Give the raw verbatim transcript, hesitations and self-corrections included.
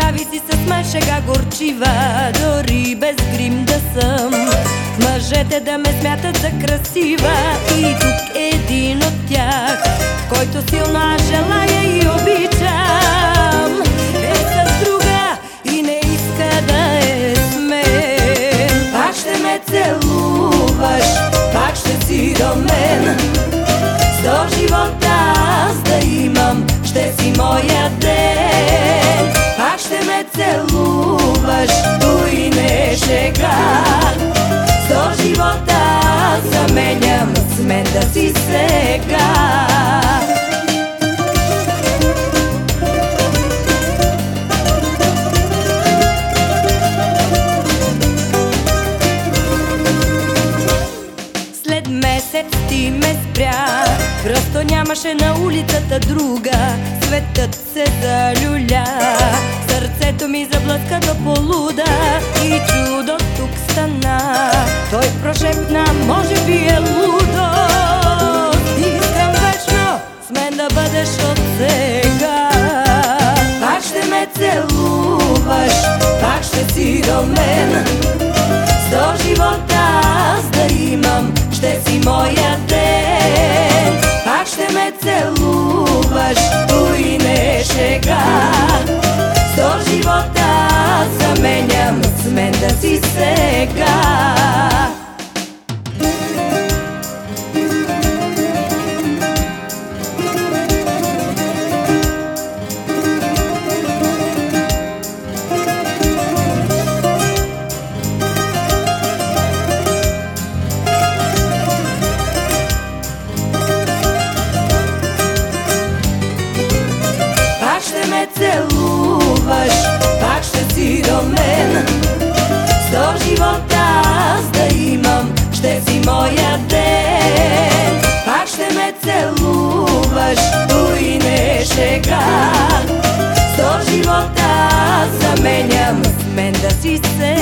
Прави си с мен шега горчива, дори без грим да съм. Мъжете да ме смятат за красива и тук един от тях, който силно аз желая и обичам, е с друга и не иска да е с мен. Пак ще ме целуваш, пак ще си до мен. Сто живота аз да имам, ще си моя ден. Пак ще ме целуваш, той не е шега. Сто живота аз заменям с мен да си сега. След месец ти ме спря, просто нямаше на улицата друга. Светът се залюля, сърцето ми заблъска до полуда и чудо тук стана. Той прошепна, може би е лудо. Искам вечно с мен да бъдеш от сега. Пак ще ме целуваш, пак ще си до мен. Сто живота аз да имам, ще си моя ден. Пак ще ме целуваш, той не е шега. Сто живота аз заменям с мен да си сега. Целуваш, пак ще си до мен. Сто живота аз да имам, ще си моя ден. Пак ще ме целуваш, той не е шега. Сто живота аз заменям с мен да си се